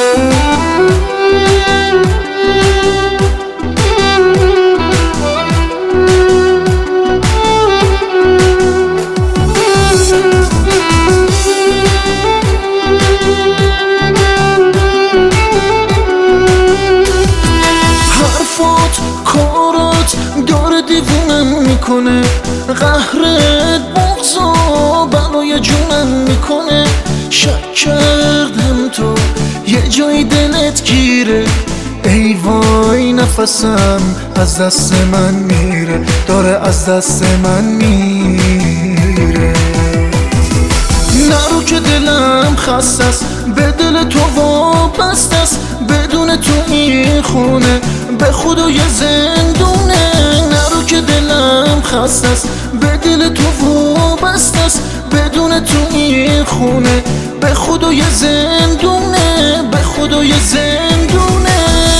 کارات داره دیوونم میکنه، قهرت بغضا بلای جونم میکنه. شک کردم تو یه جای دلت گیره، ای وای نفسم از دست من میره، داره از دست من میره. نرو که دلم خسته است، به دل تو وابسته است، بدون تو این خونه به خدا یه زندونه. نرو که دلم خسته است، به دل تو وابسته است، بدون تو این خونه به خدا یه زندونه، به خدا یه زندونه.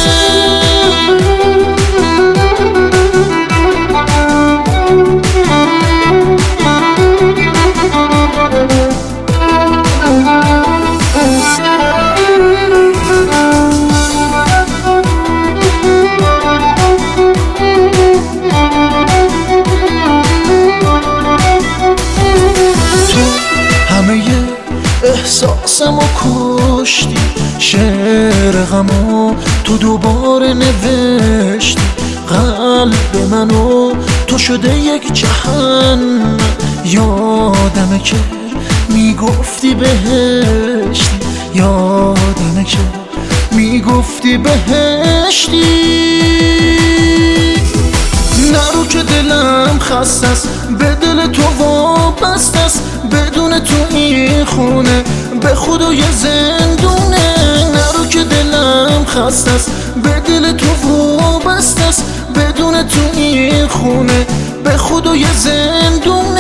احساسمو کشتی، شعر غمو تو دوباره نوشتی، قلب منو تو شده یک جهنم. یادمه که میگفتی بهشتی، یادمه که میگفتی بهشتی. نرو که دلم خسته است، به دل تو وابسته است، بدون تو این خونه به خدا یه زندونه. نرو که دلم خسته است، به دل تو وابسته است، بدون تو این خونه به خدا یه زندونه.